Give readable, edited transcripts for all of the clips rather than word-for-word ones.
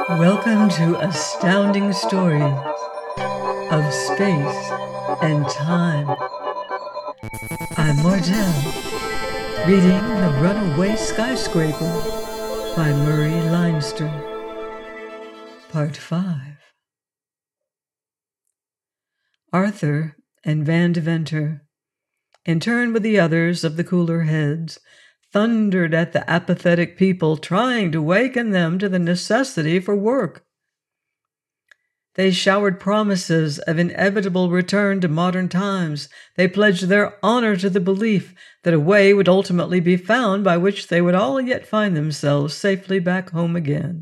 Welcome to Astounding Stories of Space and Time. I'm Martell, reading The Runaway Skyscraper by Murray Leinster. Part 5. Arthur and Van Deventer, in turn with the others of the cooler heads, thundered at the apathetic people, trying to waken them to the necessity for work. They showered promises of inevitable return to modern times. They pledged their honor to the belief that a way would ultimately be found by which they would all yet find themselves safely back home again.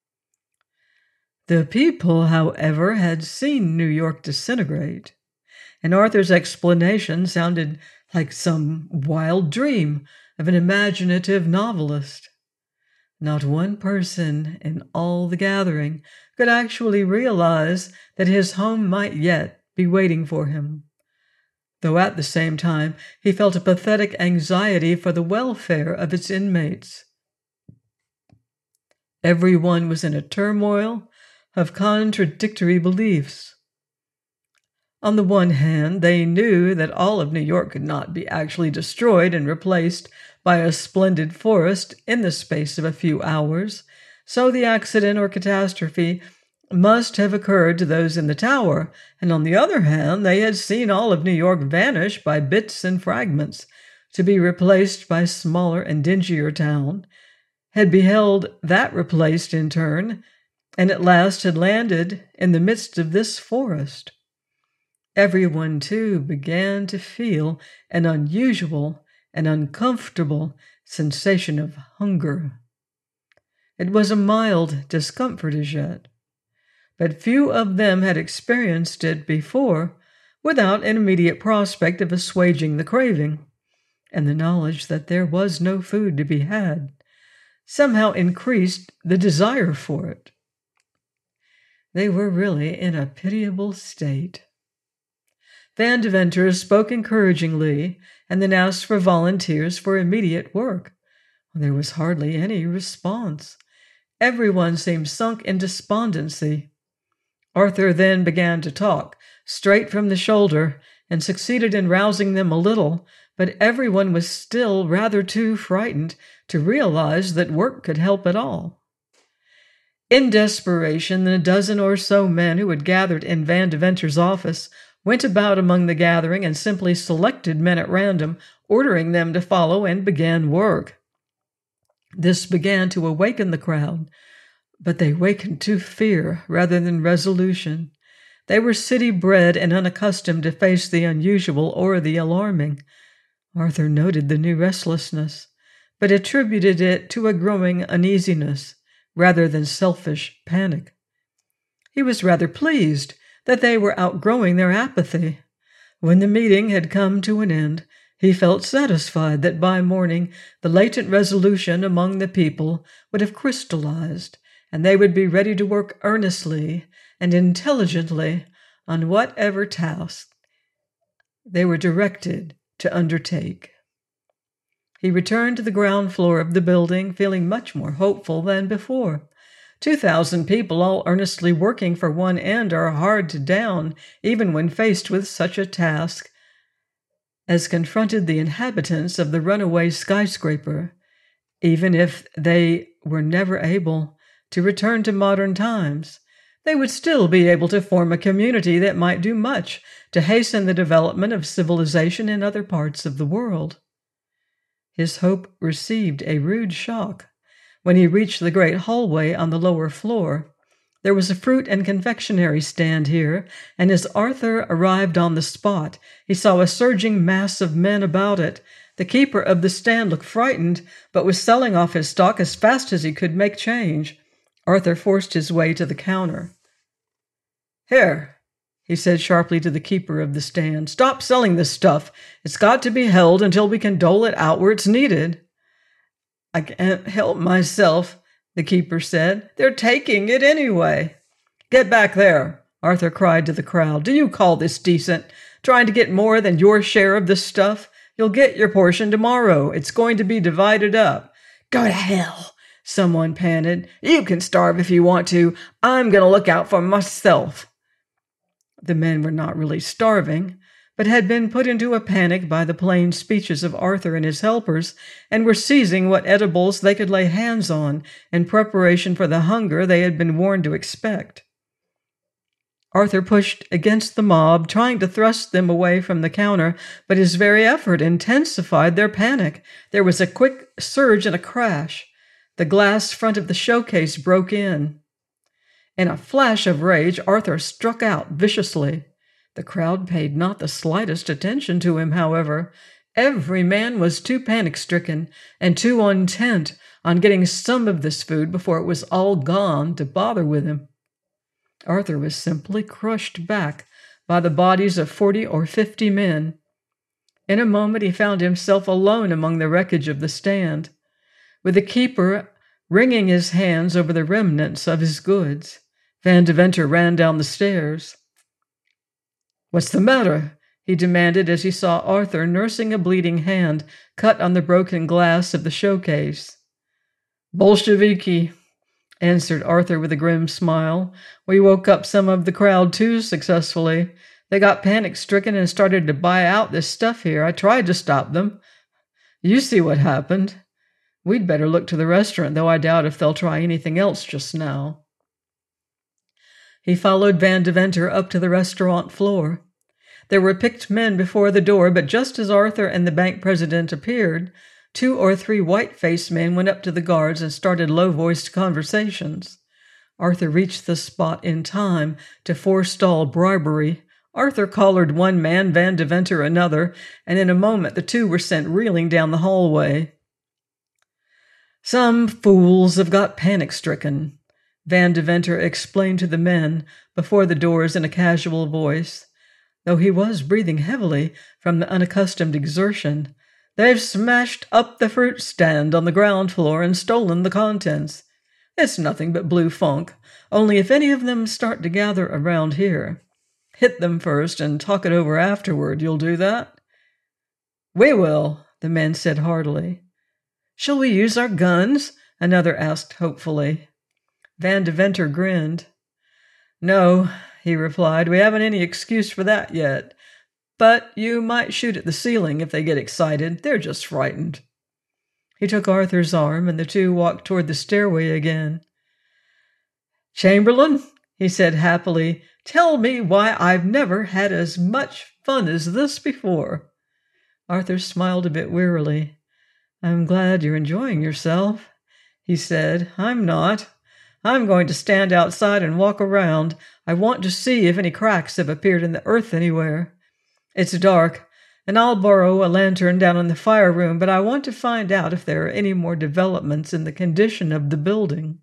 The people, however, had seen New York disintegrate, and Arthur's explanation sounded like some wild dream of an imaginative novelist. Not one person in all the gathering could actually realize that his home might yet be waiting for him, though at the same time he felt a pathetic anxiety for the welfare of its inmates. Everyone was in a turmoil of contradictory beliefs. On the one hand, they knew that all of New York could not be actually destroyed and replaced by a splendid forest in the space of a few hours, so the accident or catastrophe must have occurred to those in the tower, and on the other hand, they had seen all of New York vanish by bits and fragments, to be replaced by smaller and dingier town, had beheld that replaced in turn, and at last had landed in the midst of this forest. Everyone, too, began to feel an unusual and uncomfortable sensation of hunger. It was a mild discomfort as yet, but few of them had experienced it before without an immediate prospect of assuaging the craving, and the knowledge that there was no food to be had somehow increased the desire for it. They were really in a pitiable state. Van Deventer spoke encouragingly and then asked for volunteers for immediate work. There was hardly any response. Everyone seemed sunk in despondency. Arthur then began to talk, straight from the shoulder, and succeeded in rousing them a little, but everyone was still rather too frightened to realize that work could help at all. In desperation, the dozen or so men who had gathered in Van Deventer's office went about among the gathering and simply selected men at random, ordering them to follow, and began work. This began to awaken the crowd, but they wakened to fear rather than resolution. They were city-bred and unaccustomed to face the unusual or the alarming. Arthur noted the new restlessness, but attributed it to a growing uneasiness rather than selfish panic. He was rather pleased that they were outgrowing their apathy. When the meeting had come to an end, he felt satisfied that by morning the latent resolution among the people would have crystallized, and they would be ready to work earnestly and intelligently on whatever task they were directed to undertake. He returned to the ground floor of the building, feeling much more hopeful than before. 2,000 people all earnestly working for one end are hard to down, even when faced with such a task as confronted the inhabitants of the runaway skyscraper, even if they were never able to return to modern times. They would still be able to form a community that might do much to hasten the development of civilization in other parts of the world. His hope received a rude shock when he reached the great hallway on the lower floor. There was a fruit and confectionery stand here, and as Arthur arrived on the spot, he saw a surging mass of men about it. The keeper of the stand looked frightened, but was selling off his stock as fast as he could make change. Arthur forced his way to the counter. "Here," he said sharply to the keeper of the stand, "stop selling this stuff. It's got to be held until we can dole it out where it's needed." "I can't help myself," the keeper said. "They're taking it anyway." "Get back there," Arthur cried to the crowd. "Do you call this decent? Trying to get more than your share of this stuff? You'll get your portion tomorrow. It's going to be divided up." "Go to hell," someone panted. "You can starve if you want to. I'm going to look out for myself." The men were not really starving, but had been put into a panic by the plain speeches of Arthur and his helpers, and were seizing what edibles they could lay hands on in preparation for the hunger they had been warned to expect. Arthur pushed against the mob, trying to thrust them away from the counter, but his very effort intensified their panic. There was a quick surge and a crash. The glass front of the showcase broke in. In a flash of rage, Arthur struck out viciously. The crowd paid not the slightest attention to him, however. Every man was too panic-stricken and too intent on getting some of this food before it was all gone to bother with him. Arthur was simply crushed back by the bodies of 40 or 50 men. In a moment he found himself alone among the wreckage of the stand, with the keeper wringing his hands over the remnants of his goods. Van Deventer ran down the stairs. "What's the matter?" he demanded as he saw Arthur nursing a bleeding hand cut on the broken glass of the showcase. "Bolsheviki," answered Arthur with a grim smile. "We woke up some of the crowd too successfully. They got panic-stricken and started to buy out this stuff here. I tried to stop them. You see what happened. We'd better look to the restaurant, though I doubt if they'll try anything else just now." He followed Van Deventer up to the restaurant floor. There were picked men before the door, but just as Arthur and the bank president appeared, 2 or 3 white-faced men went up to the guards and started low-voiced conversations. Arthur reached the spot in time to forestall bribery. Arthur collared one man, Van Deventer another, and in a moment the 2 were sent reeling down the hallway. "Some fools have got panic-stricken," Van Deventer explained to the men before the doors in a casual voice, though he was breathing heavily from the unaccustomed exertion. "They've smashed up the fruit stand on the ground floor and stolen the contents. It's nothing but blue funk, only if any of them start to gather around here, hit them first and talk it over afterward. You'll do that?" "We will," the men said heartily. "Shall we use our guns?" another asked hopefully. Van Deventer grinned. "No," he replied, "we haven't any excuse for that yet. But you might shoot at the ceiling if they get excited. They're just frightened." He took Arthur's arm, and the 2 walked toward the stairway again. "Chamberlain," he said happily, "tell me why I've never had as much fun as this before." Arthur smiled a bit wearily. "I'm glad you're enjoying yourself," he said. "I'm not. I'm going to stand outside and walk around. I want to see if any cracks have appeared in the earth anywhere. It's dark, and I'll borrow a lantern down in the fire room, but I want to find out if there are any more developments in the condition of the building."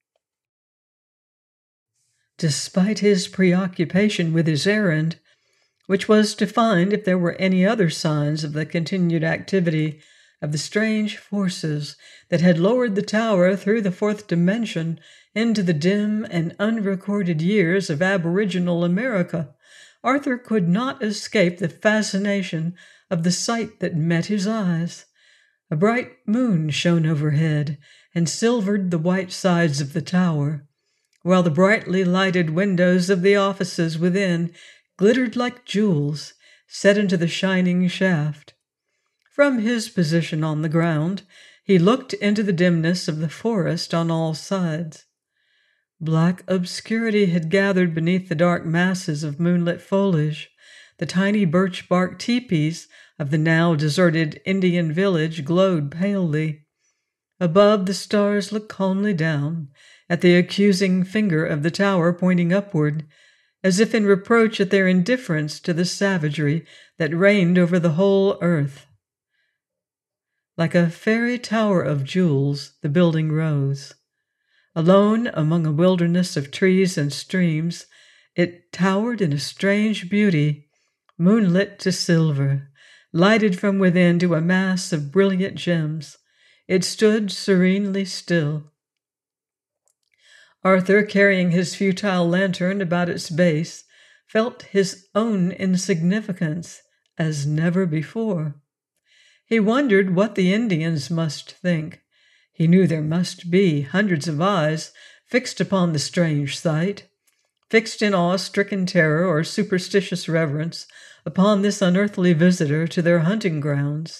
Despite his preoccupation with his errand, which was to find if there were any other signs of the continued activity of the strange forces that had lowered the tower through the 4th dimension into the dim and unrecorded years of aboriginal America, Arthur could not escape the fascination of the sight that met his eyes. A bright moon shone overhead and silvered the white sides of the tower, while the brightly lighted windows of the offices within glittered like jewels set into the shining shaft. From his position on the ground, he looked into the dimness of the forest on all sides. Black obscurity had gathered beneath the dark masses of moonlit foliage. The tiny birch-bark teepees of the now deserted Indian village glowed palely. Above, the stars looked calmly down at the accusing finger of the tower pointing upward, as if in reproach at their indifference to the savagery that reigned over the whole earth. Like a fairy tower of jewels, the building rose. Alone among a wilderness of trees and streams, it towered in a strange beauty, moonlit to silver, lighted from within to a mass of brilliant gems. It stood serenely still. Arthur, carrying his futile lantern about its base, felt his own insignificance as never before. He wondered what the Indians must think. He knew there must be hundreds of eyes fixed upon the strange sight, fixed in awe-stricken terror or superstitious reverence upon this unearthly visitor to their hunting grounds.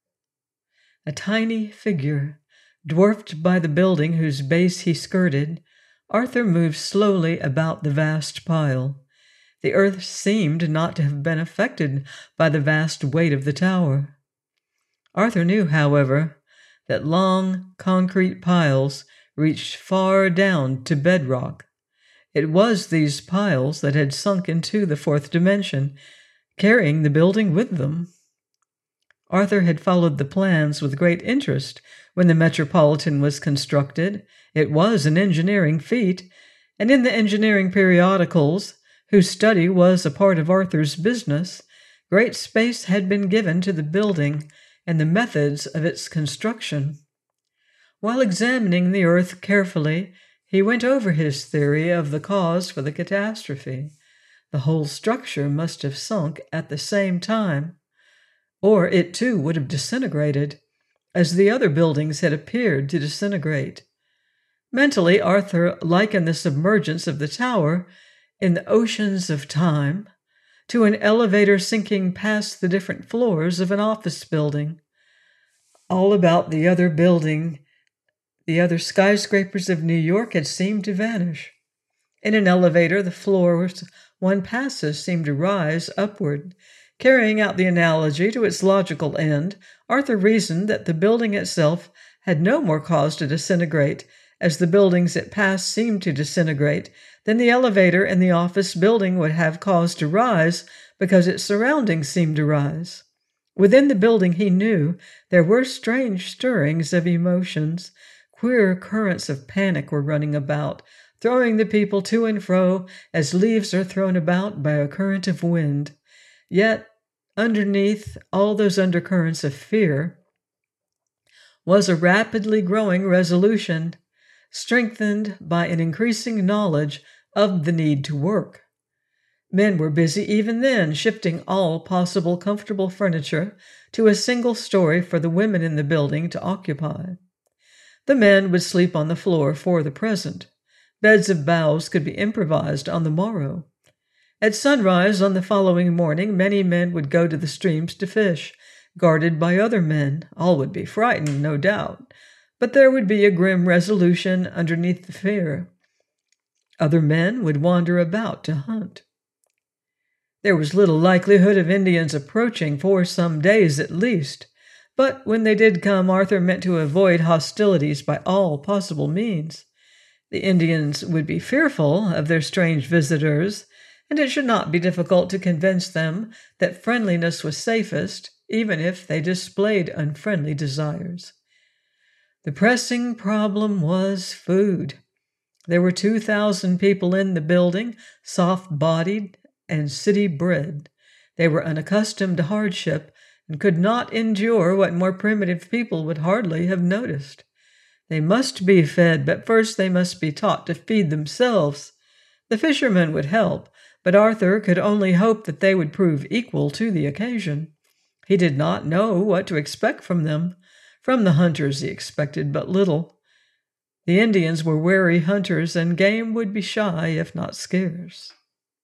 A tiny figure, dwarfed by the building whose base he skirted, Arthur moved slowly about the vast pile. The earth seemed not to have been affected by the vast weight of the tower. Arthur knew, however, that long concrete piles reached far down to bedrock. It was these piles that had sunk into the fourth dimension, carrying the building with them. Arthur had followed the plans with great interest when the Metropolitan was constructed. It was an engineering feat, and in the engineering periodicals, whose study was a part of Arthur's business, great space had been given to the building and the methods of its construction. While examining the earth carefully, he went over his theory of the cause for the catastrophe. The whole structure must have sunk at the same time, or it too would have disintegrated, as the other buildings had appeared to disintegrate. Mentally, Arthur likened the submergence of the tower in the oceans of time to an elevator sinking past the different floors of an office building. All about the other building, the other skyscrapers of New York had seemed to vanish. In an elevator, the floors one passes seemed to rise upward. Carrying out the analogy to its logical end, Arthur reasoned that the building itself had no more cause to disintegrate, as the buildings it passed seemed to disintegrate, than the elevator in the office building would have cause to rise because its surroundings seemed to rise. Within the building, he knew, there were strange stirrings of emotions. Queer currents of panic were running about, throwing the people to and fro as leaves are thrown about by a current of wind. Yet, underneath all those undercurrents of fear was a rapidly growing resolution, strengthened by an increasing knowledge of the need to work. Men were busy even then shifting all possible comfortable furniture to a single story for the women in the building to occupy. The men would sleep on the floor for the present. Beds of boughs could be improvised on the morrow. At sunrise on the following morning, many men would go to the streams to fish, guarded by other men. All would be frightened, no doubt, but there would be a grim resolution underneath the fear. Other men would wander about to hunt. There was little likelihood of Indians approaching for some days at least, but when they did come, Arthur meant to avoid hostilities by all possible means. The Indians would be fearful of their strange visitors, and it should not be difficult to convince them that friendliness was safest, even if they displayed unfriendly desires. The pressing problem was food. There were 2,000 people in the building, soft-bodied and city-bred. They were unaccustomed to hardship and could not endure what more primitive people would hardly have noticed. They must be fed, but first they must be taught to feed themselves. The fishermen would help, but Arthur could only hope that they would prove equal to the occasion. He did not know what to expect from them. From the hunters he expected but little. The Indians were wary hunters, and game would be shy, if not scarce.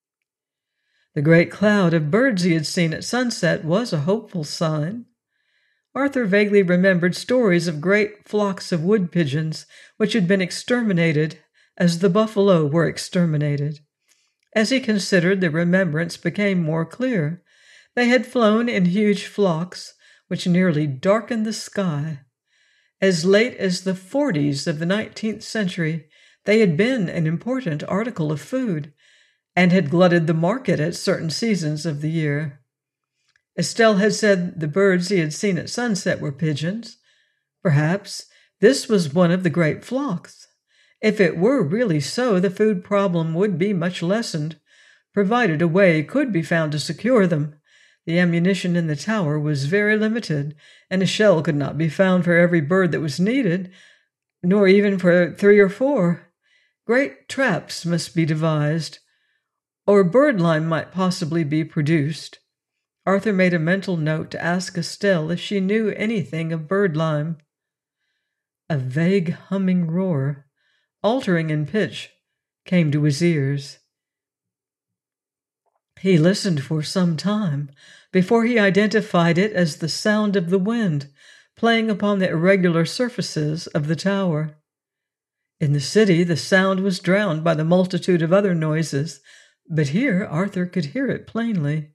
The great cloud of birds he had seen at sunset was a hopeful sign. Arthur vaguely remembered stories of great flocks of wood pigeons which had been exterminated as the buffalo were exterminated. As he considered, the remembrance became more clear. They had flown in huge flocks which nearly darkened the sky. As late as the 40s of the 19th century, they had been an important article of food, and had glutted the market at certain seasons of the year. Estelle had said the birds he had seen at sunset were pigeons. Perhaps this was one of the great flocks. If it were really so, the food problem would be much lessened, provided a way could be found to secure them. The ammunition in the tower was very limited, and a shell could not be found for every bird that was needed, nor even for 3 or 4. Great traps must be devised, or birdlime might possibly be produced. Arthur made a mental note to ask Estelle if she knew anything of birdlime. A vague humming roar, altering in pitch, came to his ears. He listened for some time before he identified it as the sound of the wind playing upon the irregular surfaces of the tower. In the city, the sound was drowned by the multitude of other noises, but here Arthur could hear it plainly.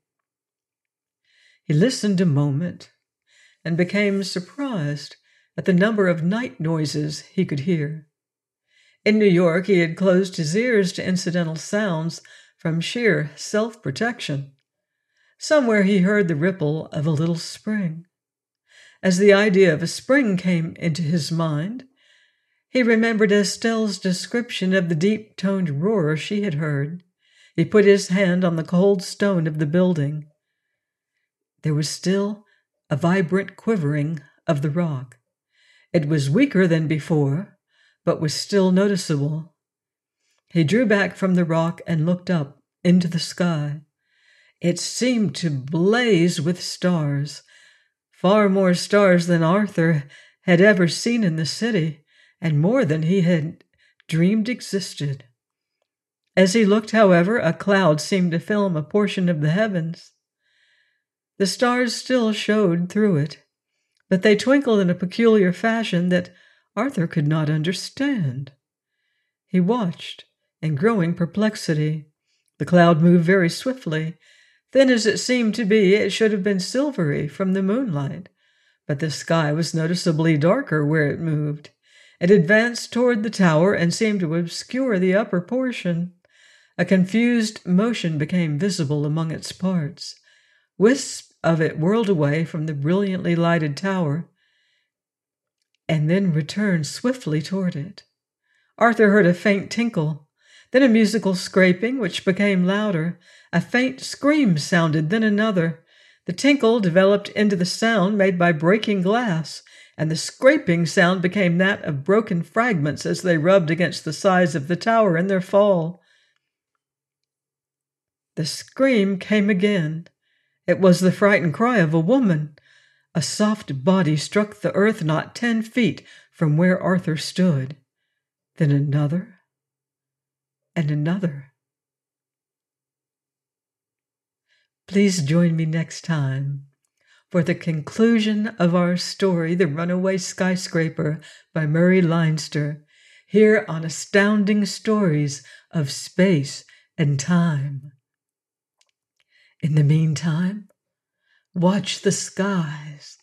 He listened a moment and became surprised at the number of night noises he could hear. In New York, he had closed his ears to incidental sounds from sheer self-protection. Somewhere he heard the ripple of a little spring. As the idea of a spring came into his mind, he remembered Estelle's description of the deep-toned roar she had heard. He put his hand on the cold stone of the building. There was still a vibrant quivering of the rock. It was weaker than before, but was still noticeable. He drew back from the rock and looked up into the sky. It seemed to blaze with stars, far more stars than Arthur had ever seen in the city, and more than he had dreamed existed. As he looked, however, a cloud seemed to film a portion of the heavens. The stars still showed through it, but they twinkled in a peculiar fashion that Arthur could not understand. He watched in growing perplexity. The cloud moved very swiftly. Thin as it seemed to be, it should have been silvery from the moonlight, but the sky was noticeably darker where it moved. It advanced toward the tower and seemed to obscure the upper portion. A confused motion became visible among its parts. Wisps of it whirled away from the brilliantly lighted tower and then returned swiftly toward it. Arthur heard a faint tinkle, then a musical scraping, which became louder. A faint scream sounded, then another. The tinkle developed into the sound made by breaking glass, and the scraping sound became that of broken fragments as they rubbed against the sides of the tower in their fall. The scream came again. It was the frightened cry of a woman. A soft body struck the earth not 10 feet from where Arthur stood. Then another and another. Please join me next time for the conclusion of our story, The Runaway Skyscraper by Murray Leinster, here on Astounding Stories of Space and Time. In the meantime, watch the skies.